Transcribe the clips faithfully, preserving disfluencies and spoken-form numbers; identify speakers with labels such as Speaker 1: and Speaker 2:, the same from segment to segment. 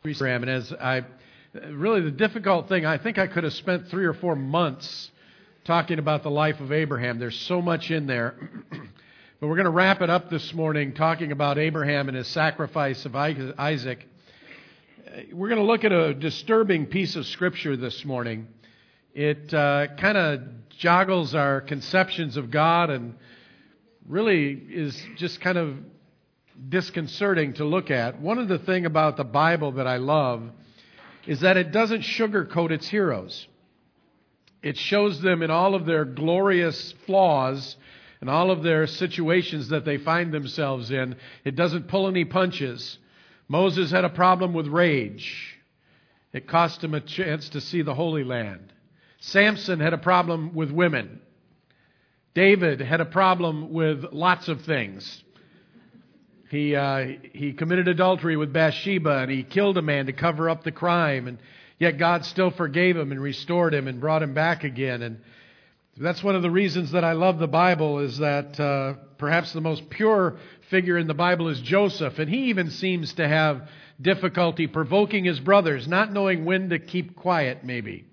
Speaker 1: Abraham, and as I, really the difficult thing, I think I could have spent three or four months talking about the life of Abraham. There's so much in there. But we're going to wrap it up this morning talking about Abraham and his sacrifice of Isaac. We're going to look at a disturbing piece of Scripture this morning. It uh, kind of joggles our conceptions of God and really is just kind of disconcerting to look at. One of the things about the Bible that I love is that it doesn't sugarcoat its heroes. It shows them in all of their glorious flaws and all of their situations that they find themselves in. It doesn't pull any punches. Moses had a problem with rage. It cost him a chance to see the Holy Land. Samson had a problem with women. David had a problem with lots of things. He uh, he committed adultery with Bathsheba, and he killed a man to cover up the crime, and yet God still forgave him and restored him and brought him back again. And that's one of the reasons that I love the Bible, is that uh, perhaps the most pure figure in the Bible is Joseph, and he even seems to have difficulty provoking his brothers, not knowing when to keep quiet, maybe.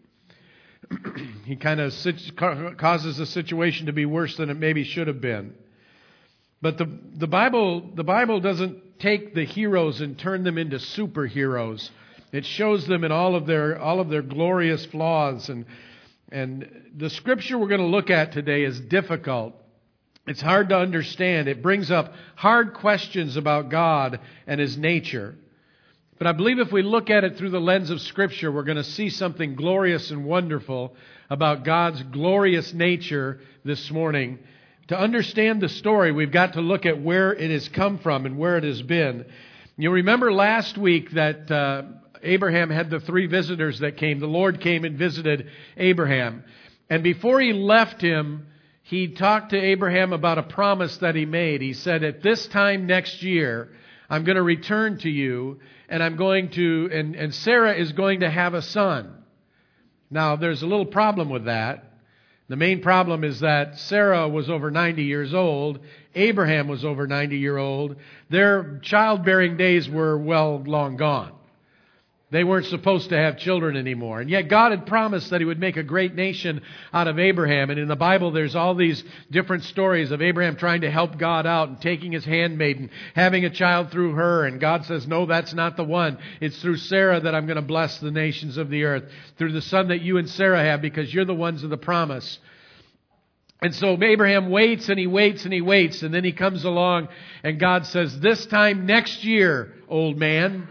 Speaker 1: He kind of causes the situation to be worse than it maybe should have been. But the the Bible the Bible doesn't take the heroes and turn them into superheroes. It shows them in all of their all of their glorious flaws, and and the Scripture we're going to look at today is difficult. It's hard to understand. It brings up hard questions about God and His nature. But I believe if we look at it through the lens of Scripture, we're going to see something glorious and wonderful about God's glorious nature this morning. To understand the story, we've got to look at where it has come from and where it has been. You remember last week that uh, Abraham had the three visitors that came. The Lord came and visited Abraham. And before He left him, He talked to Abraham about a promise that He made. He said, at this time next year, I'm going to return to you, and I'm going to, and, and Sarah is going to have a son. Now, there's a little problem with that. The main problem is that Sarah was over ninety years old. Abraham was over ninety years old. Their childbearing days were well long gone. They weren't supposed to have children anymore. And yet God had promised that He would make a great nation out of Abraham. And in the Bible, there's all these different stories of Abraham trying to help God out and taking his handmaiden, having a child through her. And God says, no, that's not the one. It's through Sarah that I'm going to bless the nations of the earth, through the son that you and Sarah have, because you're the ones of the promise. And so Abraham waits and he waits and he waits. And then he comes along and God says, this time next year, old man,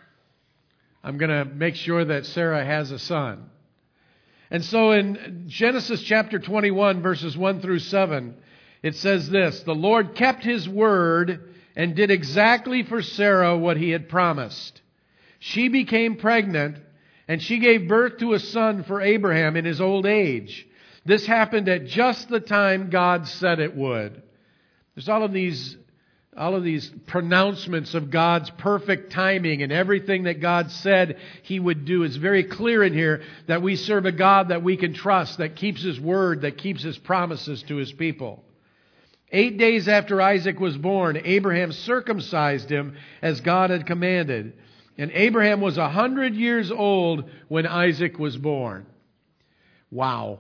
Speaker 1: I'm going to make sure that Sarah has a son. And so in Genesis chapter twenty-one, verses one through seven, it says this, the Lord kept His word and did exactly for Sarah what He had promised. She became pregnant, and she gave birth to a son for Abraham in his old age. This happened at just the time God said it would. There's all of these All of these pronouncements of God's perfect timing and everything that God said He would do. It's very clear in here that we serve a God that we can trust, that keeps His word, that keeps His promises to His people. Eight days after Isaac was born, Abraham circumcised him as God had commanded. And Abraham was a hundred years old when Isaac was born. Wow.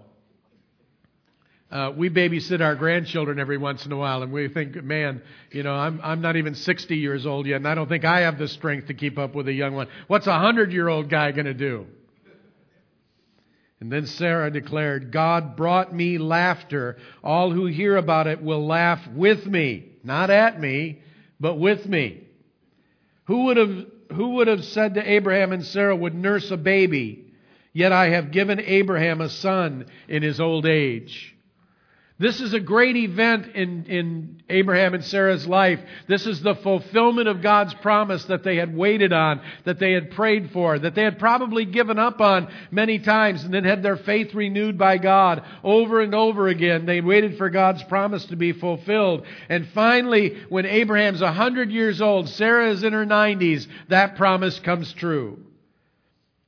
Speaker 1: Uh, we babysit our grandchildren every once in a while, and we think, man, you know, I'm I'm not even sixty years old yet, and I don't think I have the strength to keep up with a young one. What's a hundred-year-old guy going to do? And then Sarah declared, God brought me laughter. All who hear about it will laugh with me, not at me, but with me. Who would have who would have said to Abraham and Sarah would nurse a baby? Yet I have given Abraham a son in his old age. This is a great event in, in Abraham and Sarah's life. This is the fulfillment of God's promise that they had waited on, that they had prayed for, that they had probably given up on many times and then had their faith renewed by God over and over again. They waited for God's promise to be fulfilled. And finally, when Abraham's one hundred years old, Sarah is in her nineties, that promise comes true.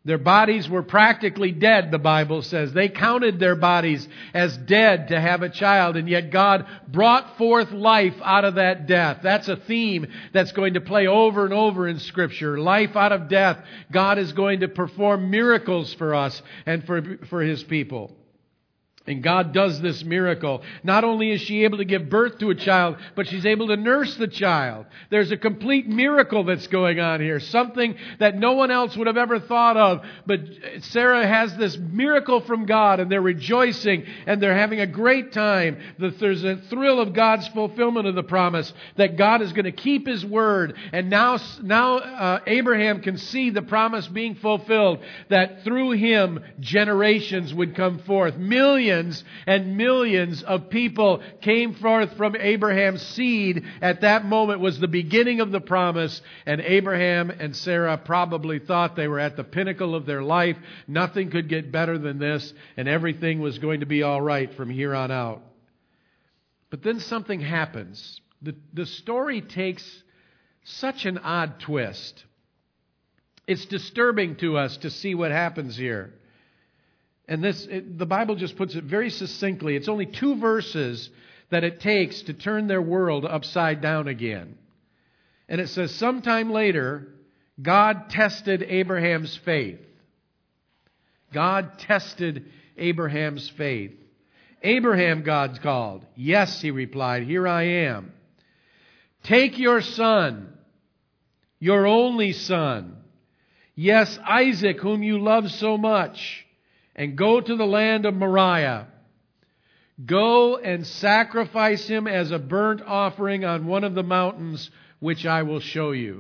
Speaker 1: Their bodies were practically dead, the Bible says. They counted their bodies as dead to have a child, and yet God brought forth life out of that death. That's a theme that's going to play over and over in Scripture. Life out of death. God is going to perform miracles for us and for, for His people. And God does this miracle. Not only is she able to give birth to a child, but she's able to nurse the child. There's a complete miracle that's going on here. Something that no one else would have ever thought of. But Sarah has this miracle from God, and they're rejoicing, and they're having a great time. There's a thrill of God's fulfillment of the promise that God is going to keep His word. And now, now uh, Abraham can see the promise being fulfilled, that through him generations would come forth. Millions and millions of people came forth from Abraham's seed. At that moment was the beginning of the promise, and Abraham and Sarah probably thought they were at the pinnacle of their life. Nothing could get better than this, and everything was going to be all right from here on out. But then something happens. The, the story takes such an odd twist. It's disturbing to us to see what happens here. And this, it, the Bible just puts it very succinctly. It's only two verses that it takes to turn their world upside down again. And it says, sometime later, God tested Abraham's faith. God tested Abraham's faith. Abraham, God called. Yes, he replied, here I am. Take your son, your only son. Yes, Isaac, whom you love so much. And go to the land of Moriah. Go and sacrifice him as a burnt offering on one of the mountains which I will show you.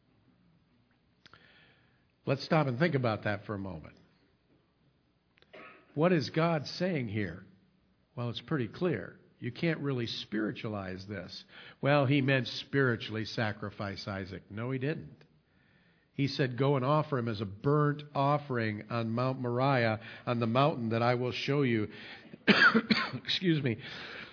Speaker 1: Let's stop and think about that for a moment. What is God saying here? Well, it's pretty clear. You can't really spiritualize this. Well, he meant spiritually sacrifice Isaac. No, he didn't. He said, go and offer him as a burnt offering on Mount Moriah, on the mountain that I will show you. Excuse me.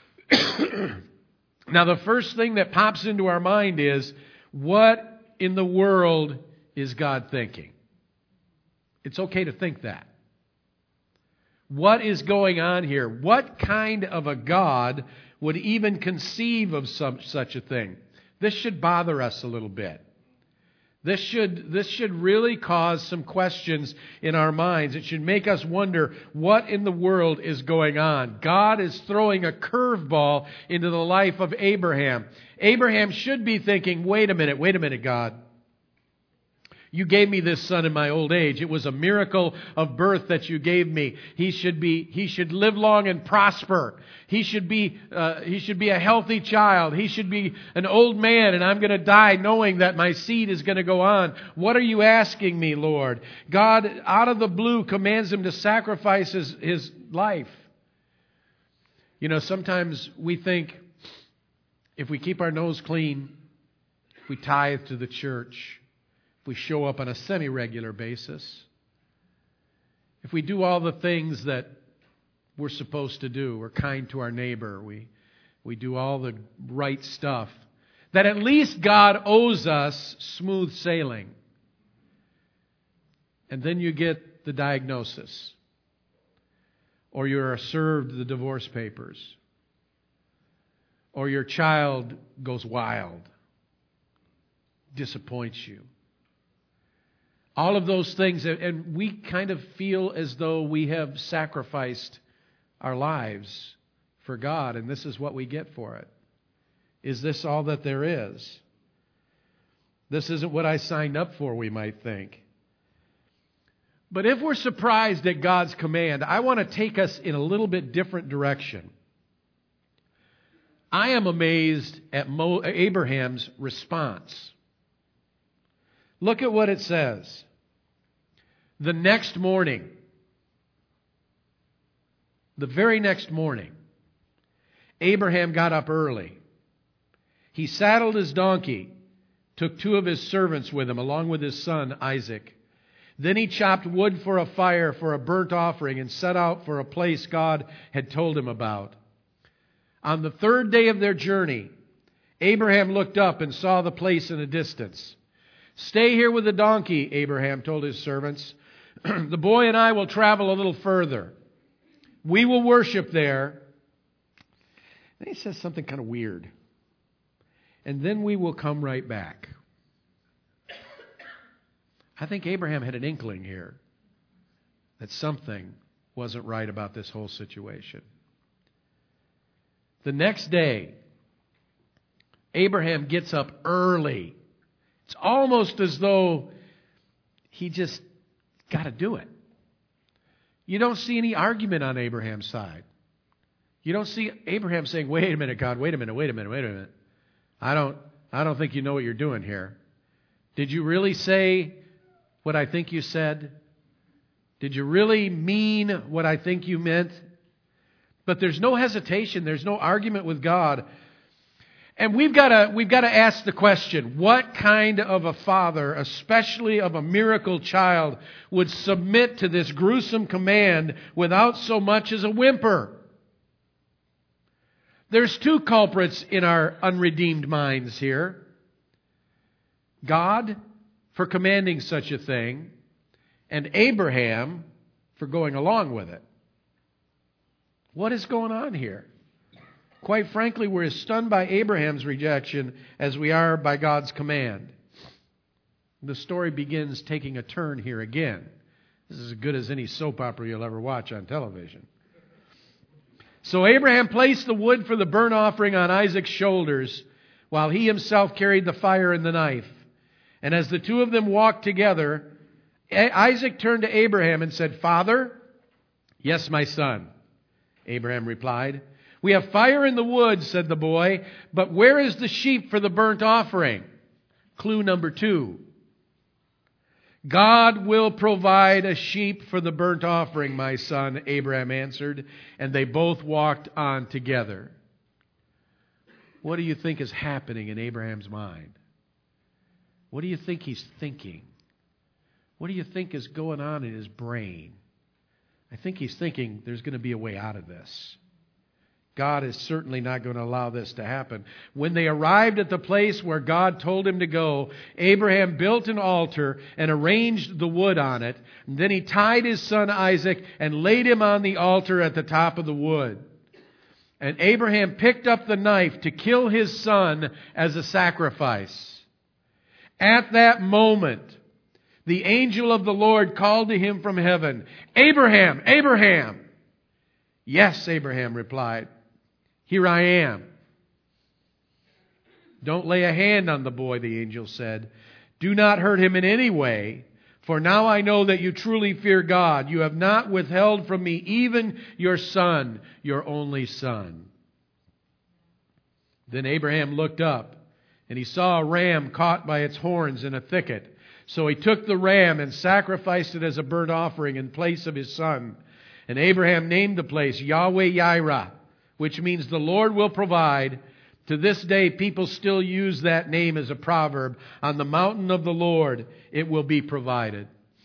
Speaker 1: Now, the first thing that pops into our mind is, what in the world is God thinking? It's okay to think that. What is going on here? What kind of a God would even conceive of some, such a thing? This should bother us a little bit. This should, this should really cause some questions in our minds. It should make us wonder what in the world is going on. God is throwing a curveball into the life of Abraham. Abraham should be thinking, wait a minute, wait a minute, God. You gave me this son in my old age. It was a miracle of birth that you gave me. He should be, he should live long and prosper. He should be, uh, he should be a healthy child. He should be an old man, and I'm going to die knowing that my seed is going to go on. What are you asking me, Lord? God, out of the blue, commands him to sacrifice his, his life. You know, sometimes we think if we keep our nose clean, if we tithe to the church, if we show up on a semi-regular basis, if we do all the things that we're supposed to do, we're kind to our neighbor, we, we do all the right stuff, that at least God owes us smooth sailing. And then you get the diagnosis, or you're served the divorce papers, or your child goes wild, disappoints you. All of those things, and we kind of feel as though we have sacrificed our lives for God, and this is what we get for it. Is this all that there is? This isn't what I signed up for, we might think. But if we're surprised at God's command, I want to take us in a little bit different direction. I am amazed at Mo- Abraham's response. Look at what it says. The next morning, the very next morning, Abraham got up early. He saddled his donkey, took two of his servants with him, along with his son Isaac. Then he chopped wood for a fire for a burnt offering and set out for a place God had told him about. On the third day of their journey, Abraham looked up and saw the place in a distance. Stay here with the donkey, Abraham told his servants. The boy and I will travel a little further. We will worship there. And he says something kind of weird. And then we will come right back. I think Abraham had an inkling here that something wasn't right about this whole situation. The next day, Abraham gets up early. It's almost as though he just got to do it. You don't see any argument on Abraham's side. You don't see Abraham saying, wait a minute, God, wait a minute, wait a minute, wait a minute. I don't, I don't think you know what you're doing here. Did you really say what I think you said? Did you really mean what I think you meant? But there's no hesitation. There's no argument with God. And we've got to, we've got to ask the question, what kind of a father, especially of a miracle child, would submit to this gruesome command without so much as a whimper? There's two culprits in our unredeemed minds here. God for commanding such a thing, and Abraham for going along with it. What is going on here? Quite frankly, we're as stunned by Abraham's rejection as we are by God's command. The story begins taking a turn here again. This is as good as any soap opera you'll ever watch on television. So Abraham placed the wood for the burnt offering on Isaac's shoulders, while he himself carried the fire and the knife. And as the two of them walked together, Isaac turned to Abraham and said, Father? Yes, my son, Abraham replied. We have fire in the wood, said the boy, but where is the sheep for the burnt offering? Clue number two. God will provide a sheep for the burnt offering, my son, Abraham answered, and they both walked on together. What do you think is happening in Abraham's mind? What do you think he's thinking? What do you think is going on in his brain? I think he's thinking there's going to be a way out of this. God is certainly not going to allow this to happen. When they arrived at the place where God told him to go, Abraham built an altar and arranged the wood on it. And then he tied his son Isaac and laid him on the altar at the top of the wood. And Abraham picked up the knife to kill his son as a sacrifice. At that moment, the angel of the Lord called to him from heaven, Abraham, Abraham! Yes, Abraham replied. Here I am. Don't lay a hand on the boy, the angel said. Do not hurt him in any way, for now I know that you truly fear God. You have not withheld from me even your son, your only son. Then Abraham looked up, and he saw a ram caught by its horns in a thicket. So he took the ram and sacrificed it as a burnt offering in place of his son. And Abraham named the place Yahweh-Yireh, which means the Lord will provide. To this day, people still use that name as a proverb. On the mountain of the Lord, it will be provided.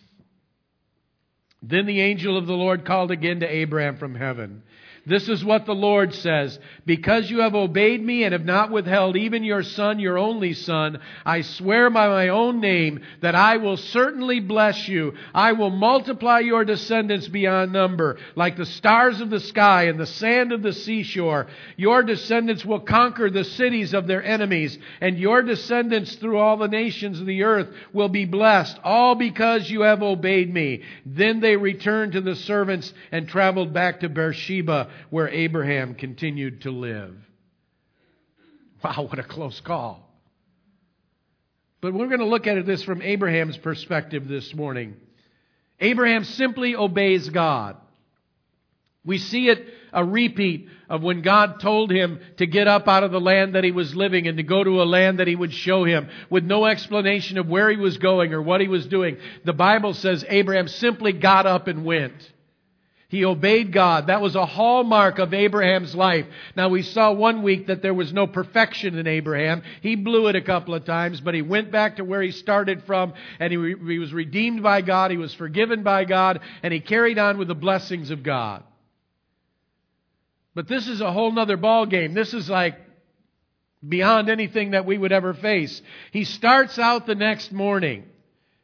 Speaker 1: Then the angel of the Lord called again to Abraham from heaven. This is what the Lord says. Because you have obeyed me and have not withheld even your son, your only son, I swear by my own name that I will certainly bless you. I will multiply your descendants beyond number, like the stars of the sky and the sand of the seashore. Your descendants will conquer the cities of their enemies, and your descendants through all the nations of the earth will be blessed, all because you have obeyed me. Then they returned to the servants and traveled back to Beersheba, where Abraham continued to live. Wow, what a close call. But we're going to look at this from Abraham's perspective this morning. Abraham simply obeys God. We see it a repeat of when God told him to get up out of the land that he was living and to go to a land that he would show him, with no explanation of where he was going or what he was doing. The Bible says Abraham simply got up and went. He obeyed God. That was a hallmark of Abraham's life. Now, we saw one week that there was no perfection in Abraham. He blew it a couple of times, but he went back to where he started from, and he, re- he was redeemed by God. He was forgiven by God, and he carried on with the blessings of God. But this is a whole nother ball game. This is like beyond anything that we would ever face. He starts out the next morning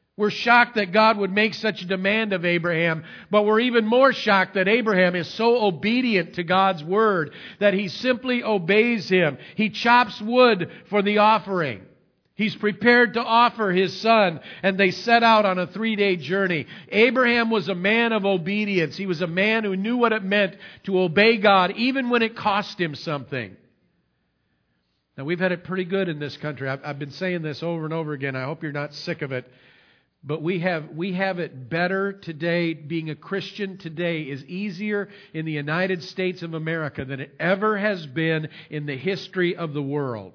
Speaker 1: We're shocked that God would make such a demand of Abraham, but we're even more shocked that Abraham is so obedient to God's word that he simply obeys Him. He chops wood for the offering. He's prepared to offer his son, and they set out on a three-day journey. Abraham was a man of obedience. He was a man who knew what it meant to obey God, even when it cost him something. Now, we've had it pretty good in this country. I've, I've been saying this over and over again. I hope you're not sick of it. But we have we have it better today. Being a Christian today is easier in the United States of America than it ever has been in the history of the world.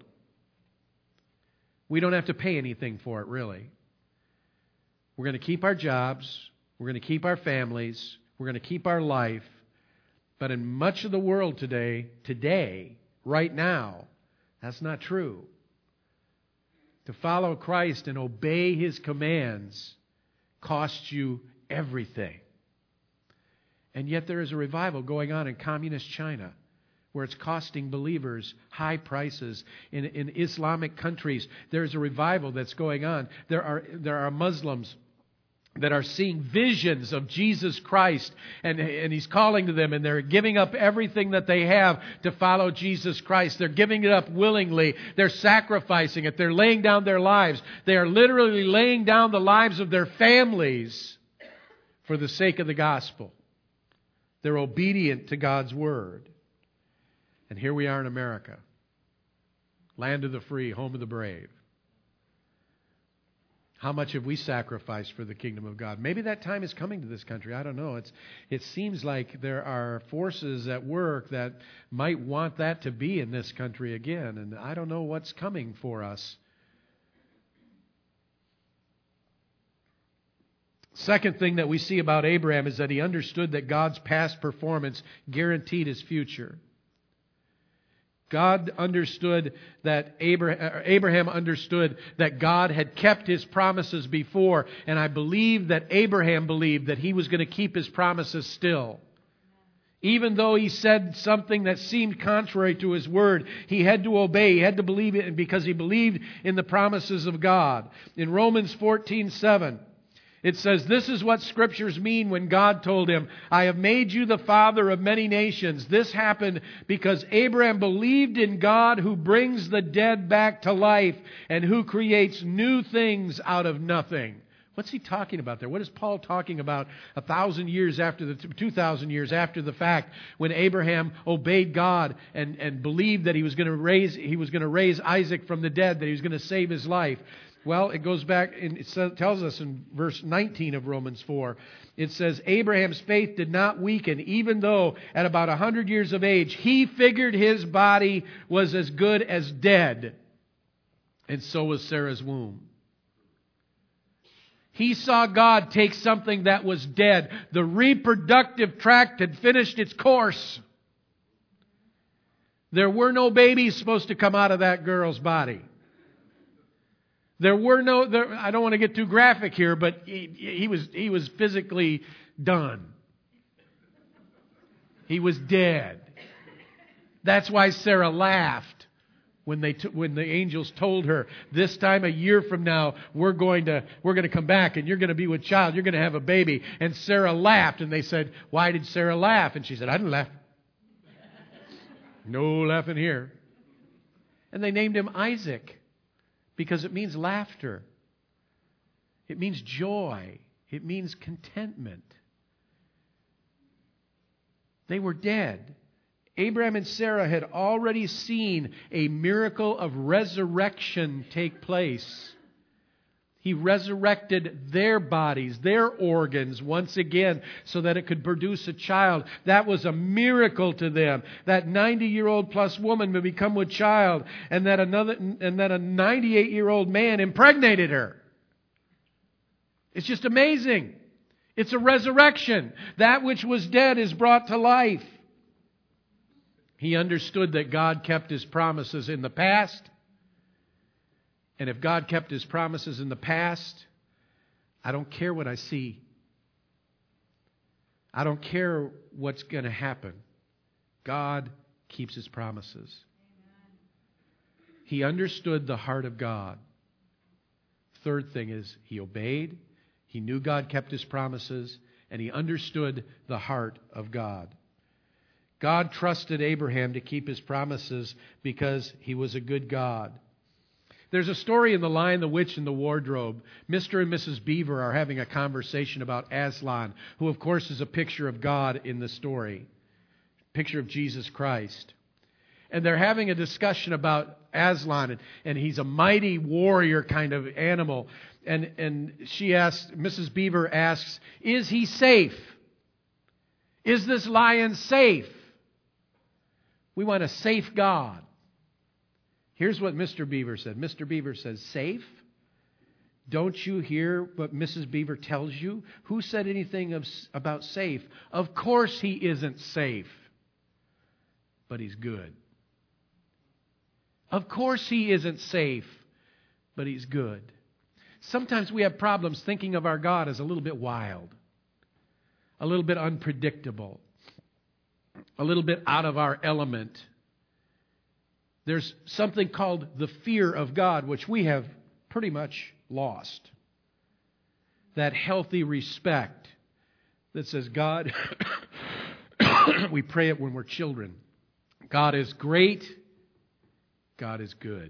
Speaker 1: We don't have to pay anything for it, really. We're going to keep our jobs. We're going to keep our families. We're going to keep our life. But in much of the world today, today, right now, that's not true. To follow Christ and obey His commands costs you everything. And yet there is a revival going on in communist China, where it's costing believers high prices. In, in Islamic countries, there's a revival that's going on. There are, there are Muslims that are seeing visions of Jesus Christ, and, and He's calling to them, and they're giving up everything that they have to follow Jesus Christ. They're giving it up willingly. They're sacrificing it. They're laying down their lives. They are literally laying down the lives of their families for the sake of the gospel. They're obedient to God's word. And here we are in America, land of the free, home of the brave. How much have we sacrificed for the kingdom of God? Maybe that time is coming to this country. I don't know. It's, it seems like there are forces at work that might want that to be in this country again. And I don't know what's coming for us. Second thing that we see about Abraham is that he understood that God's past performance guaranteed his future. God understood that Abraham, Abraham understood that God had kept His promises before, and I believe that Abraham believed that he was going to keep His promises still. Even though he said something that seemed contrary to his word, he had to obey. He had to believe it because he believed in the promises of God. In Romans fourteen seven, it says, "This is what Scriptures mean when God told him, 'I have made you the father of many nations.' This happened because Abraham believed in God, who brings the dead back to life and who creates new things out of nothing." What's he talking about there? What is Paul talking about a thousand years after the, two thousand years after the fact, when Abraham obeyed God and, and believed that he was going to raise, he was going to raise Isaac from the dead, that he was going to save his life? Well, it goes back and it tells us in verse nineteen of Romans four. It says, "Abraham's faith did not weaken, even though at about one hundred years of age, he figured his body was as good as dead. And so was Sarah's womb." He saw God take something that was dead. The reproductive tract had finished its course. There were no babies supposed to come out of that girl's body. There were no, there, I don't want to get too graphic here, but he, he was he was physically done. He was dead. That's why Sarah laughed when they t- when the angels told her, "This time a year from now, we're going to we're going to come back, and you're going to be with child. You're going to have a baby." And Sarah laughed, and they said, "Why did Sarah laugh?" And she said, "I didn't laugh. No laughing here." And they named him Isaac. Because it means laughter. It means joy. It means contentment. They were dead. Abraham and Sarah had already seen a miracle of resurrection take place. He resurrected their bodies, their organs once again so that it could produce a child. That was a miracle to them. That ninety-year-old plus woman would become with child, and that another and that a ninety-eight-year-old man impregnated her. It's just amazing. It's a resurrection. That which was dead is brought to life. He understood that God kept His promises in the past. And if God kept His promises in the past, I don't care what I see. I don't care what's going to happen. God keeps His promises. He understood the heart of God. Third thing is, he obeyed, He knew God kept His promises, and he understood the heart of God. God trusted Abraham to keep His promises because He was a good God. There's a story in The Lion, the Witch, and the Wardrobe. Mister and Missus Beaver are having a conversation about Aslan, who of course is a picture of God in the story. Picture of Jesus Christ. And they're having a discussion about Aslan, and, and he's a mighty warrior kind of animal. And, and she asks, Missus Beaver asks, is he safe? Is this lion safe? We want a safe God. Here's what Mister Beaver said. Mister Beaver says, safe? Don't you hear what Missus Beaver tells you? Who said anything of, about safe? Of course he isn't safe, but he's good. Of course he isn't safe, but he's good. Sometimes we have problems thinking of our God as a little bit wild, a little bit unpredictable, a little bit out of our element. There's something called the fear of God, which we have pretty much lost. That healthy respect that says, God, we pray it when we're children. God is great. God is good.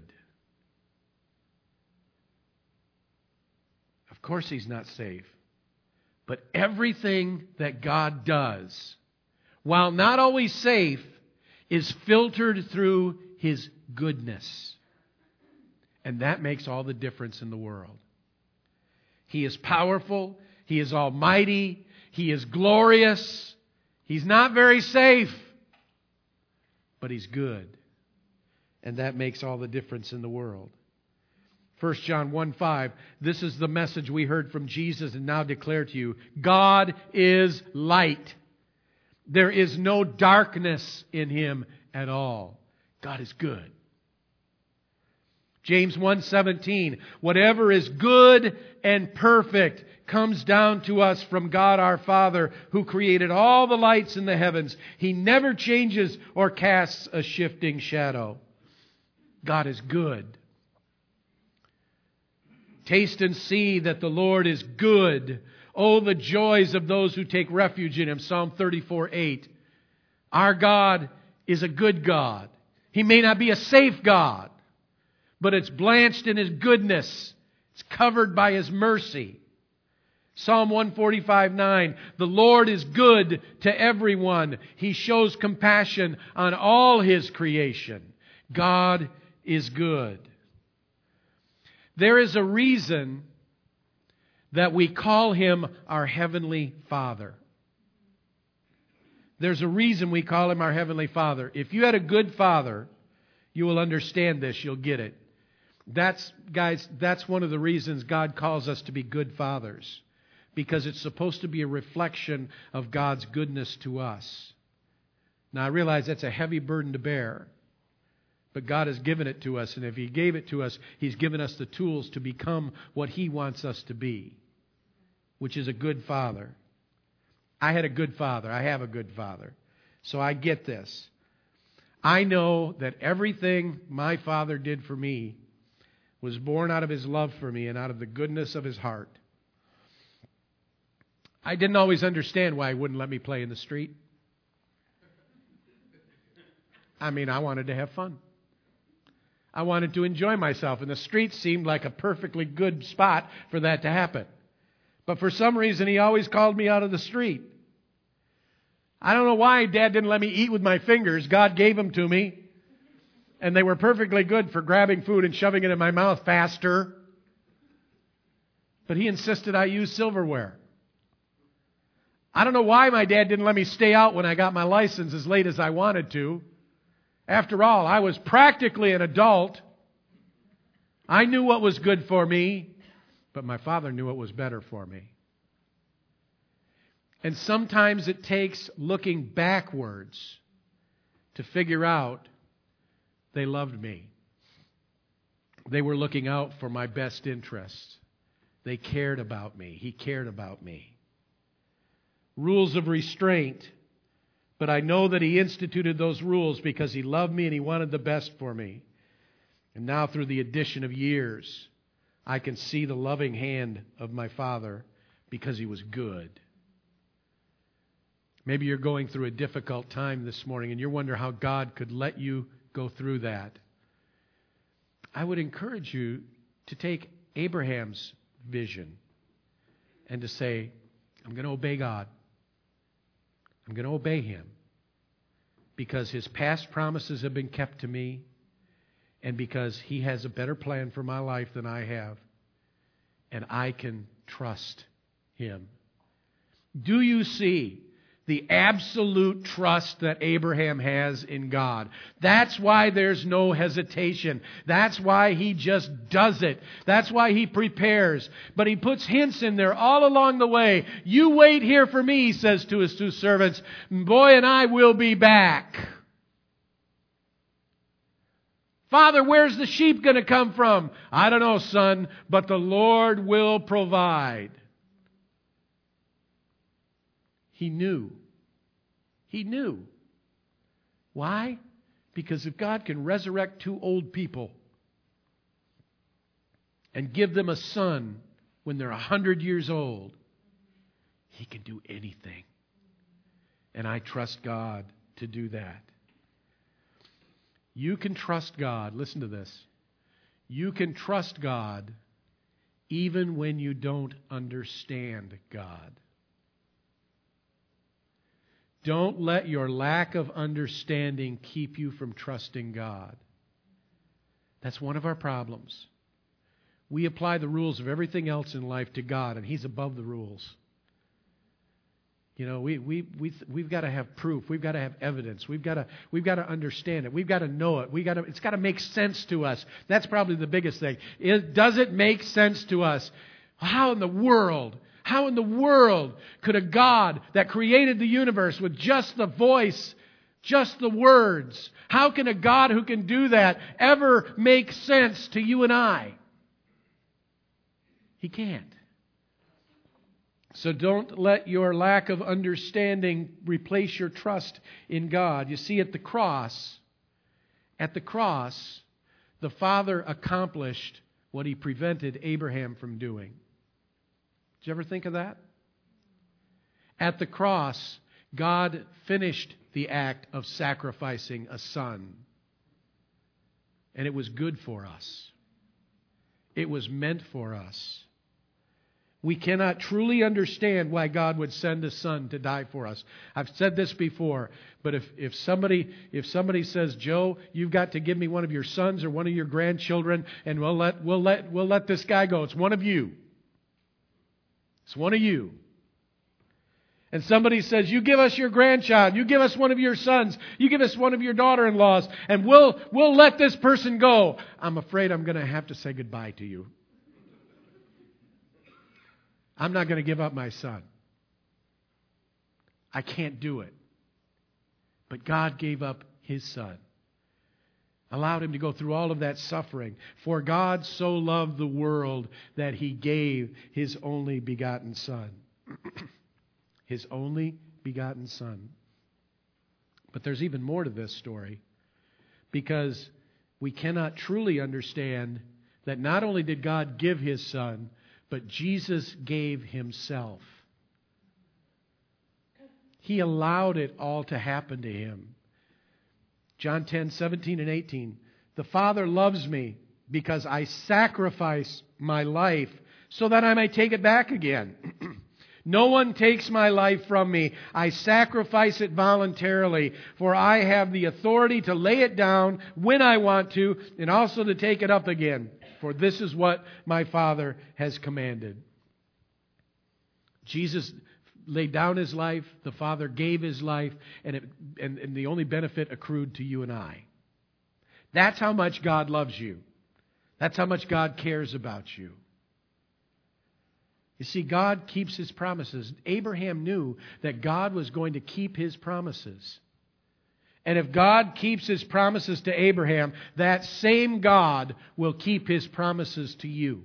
Speaker 1: Of course He's not safe. But everything that God does, while not always safe, is filtered through His goodness. And that makes all the difference in the world. He is powerful. He is almighty. He is glorious. He's not very safe, but He's good. And that makes all the difference in the world. First John one five, this is the message we heard from Jesus and now declare to you. God is light. There is no darkness in Him at all. God is good. James one seventeen, whatever is good and perfect comes down to us from God our Father, who created all the lights in the heavens. He never changes or casts a shifting shadow. God is good. Taste and see that the Lord is good. Oh, the joys of those who take refuge in Him. Psalm thirty-four eight. Our God is a good God. He may not be a safe God, but it's blanched in His goodness. It's covered by His mercy. Psalm one forty-five nine. The Lord is good to everyone. He shows compassion on all His creation. God is good. There is a reason that we call Him our Heavenly Father. There's a reason we call Him our Heavenly Father. If you had a good father, you will understand this. You'll get it. That's, guys, that's one of the reasons God calls us to be good fathers. Because it's supposed to be a reflection of God's goodness to us. Now, I realize that's a heavy burden to bear. But God has given it to us, and if He gave it to us, He's given us the tools to become what He wants us to be, which is a good father. I had a good father. I have a good father. So I get this. I know that everything my father did for me was born out of His love for me and out of the goodness of His heart. I didn't always understand why He wouldn't let me play in the street. I mean, I wanted to have fun. I wanted to enjoy myself, and the street seemed like a perfectly good spot for that to happen. But for some reason, He always called me out of the street. I don't know why Dad didn't let me eat with my fingers. God gave them to me, and they were perfectly good for grabbing food and shoving it in my mouth faster. But He insisted I use silverware. I don't know why my dad didn't let me stay out when I got my license as late as I wanted to. After all, I was practically an adult. I knew what was good for me, but my father knew what was better for me. And sometimes it takes looking backwards to figure out they loved me. They were looking out for my best interests. They cared about me. He cared about me. Rules of restraint. But I know that He instituted those rules because He loved me and He wanted the best for me. And now through the addition of years, I can see the loving hand of my Father because He was good. Maybe you're going through a difficult time this morning and you wonder how God could let you go through that. I would encourage you to take Abraham's vision and to say, I'm going to obey God. I'm going to obey Him because His past promises have been kept to me and because He has a better plan for my life than I have. And I can trust Him. Do you see the absolute trust that Abraham has in God? That's why there's no hesitation. That's why he just does it. That's why he prepares. But he puts hints in there all along the way. You wait here for me, he says to his two servants. Boy and I will be back. Father, where's the sheep going to come from? I don't know, son, but the Lord will provide. He knew. He knew. Why? Because if God can resurrect two old people and give them a son when they're a hundred years old, He can do anything. And I trust God to do that. You can trust God. Listen to this. You can trust God even when you don't understand God. Don't let your lack of understanding keep you from trusting God. That's one of our problems. We apply the rules of everything else in life to God, and He's above the rules. You know, we we we we've got to have proof. We've got to have evidence. We've got to we've got to understand it. We've got to know it. We got to. It's got to make sense to us. That's probably the biggest thing. It, does it make sense to us? How in the world? How in the world could a God that created the universe with just the voice, just the words, how can a God who can do that ever make sense to you and I? He can't. So don't let your lack of understanding replace your trust in God. You see, at the cross, at the cross, the Father accomplished what He prevented Abraham from doing. Did you ever think of that? At the cross, God finished the act of sacrificing a son. And it was good for us. It was meant for us. We cannot truly understand why God would send a son to die for us. I've said this before, but if, if somebody if somebody says, Joe, you've got to give me one of your sons or one of your grandchildren, and we'll let we'll let we'll let this guy go. It's one of you. It's one of you. And somebody says, you give us your grandchild, you give us one of your sons, you give us one of your daughter-in-laws, and we'll we'll let this person go. I'm afraid I'm going to have to say goodbye to you. I'm not going to give up my son. I can't do it. But God gave up His son. Allowed Him to go through all of that suffering. For God so loved the world that He gave His only begotten Son. His only begotten Son. But there's even more to this story. Because we cannot truly understand that not only did God give His Son, but Jesus gave Himself. He allowed it all to happen to Him. John ten, seventeen and eighteen. The Father loves me because I sacrifice my life so that I may take it back again. No one takes my life from me. I sacrifice it voluntarily, for I have the authority to lay it down when I want to and also to take it up again. For this is what my Father has commanded. Jesus laid down His life, the Father gave His life, and, it, and, and the only benefit accrued to you and I. That's how much God loves you. That's how much God cares about you. You see, God keeps His promises. Abraham knew that God was going to keep His promises. And if God keeps His promises to Abraham, that same God will keep His promises to you.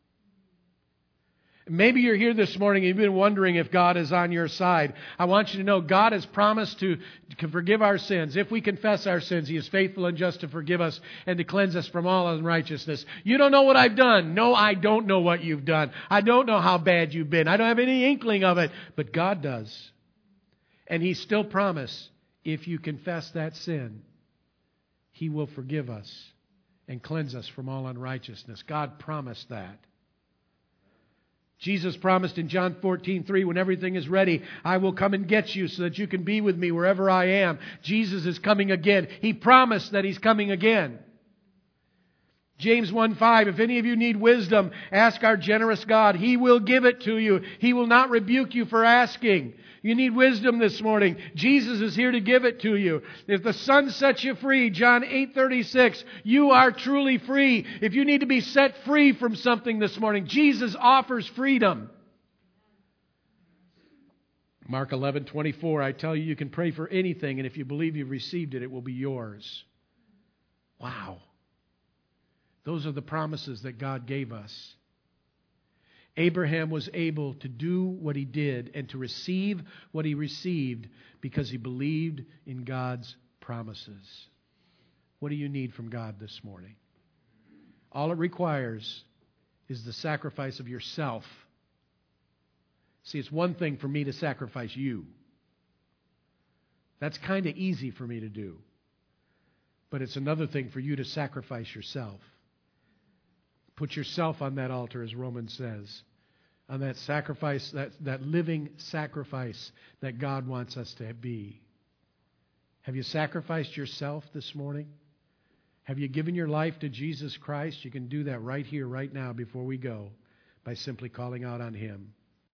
Speaker 1: Maybe you're here this morning and you've been wondering if God is on your side. I want you to know God has promised to to forgive our sins. If we confess our sins, He is faithful and just to forgive us and to cleanse us from all unrighteousness. You don't know what I've done. No, I don't know what you've done. I don't know how bad you've been. I don't have any inkling of it. But God does. And He still promised, if you confess that sin, He will forgive us and cleanse us from all unrighteousness. God promised that. Jesus promised in John fourteen three, when everything is ready, I will come and get you so that you can be with me wherever I am. Jesus is coming again. He promised that He's coming again. James one five, if any of you need wisdom, ask our generous God. He will give it to you. He will not rebuke you for asking. You need wisdom this morning. Jesus is here to give it to you. If the Son sets you free, John eight thirty-six, you are truly free. If you need to be set free from something this morning, Jesus offers freedom. Mark eleven twenty-four, I tell you, you can pray for anything, and if you believe you've received it, it will be yours. Wow. Those are the promises that God gave us. Abraham was able to do what he did and to receive what he received because he believed in God's promises. What do you need from God this morning? All it requires is the sacrifice of yourself. See, it's one thing for me to sacrifice you. That's kind of easy for me to do. But it's another thing for you to sacrifice yourself. Put yourself on that altar, as Romans says, on that sacrifice, that, that living sacrifice that God wants us to be. Have you sacrificed yourself this morning? Have you given your life to Jesus Christ? You can do that right here, right now, before we go, by simply calling out on Him.